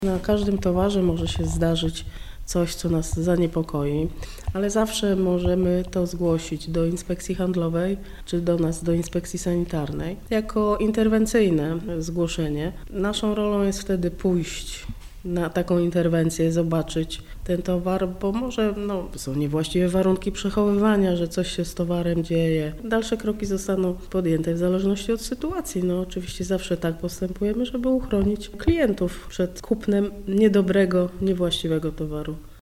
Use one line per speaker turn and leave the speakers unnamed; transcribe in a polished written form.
Na każdym towarze może się zdarzyć coś, co nas zaniepokoi, ale zawsze możemy to zgłosić do inspekcji handlowej czy do nas, do inspekcji sanitarnej, jako interwencyjne zgłoszenie. Naszą rolą jest wtedy pójść na taką interwencję, zobaczyć ten towar, bo może są niewłaściwe warunki przechowywania, że coś się z towarem dzieje. Dalsze kroki zostaną podjęte w zależności od sytuacji. Oczywiście zawsze tak postępujemy, żeby uchronić klientów przed kupnem niedobrego, niewłaściwego towaru.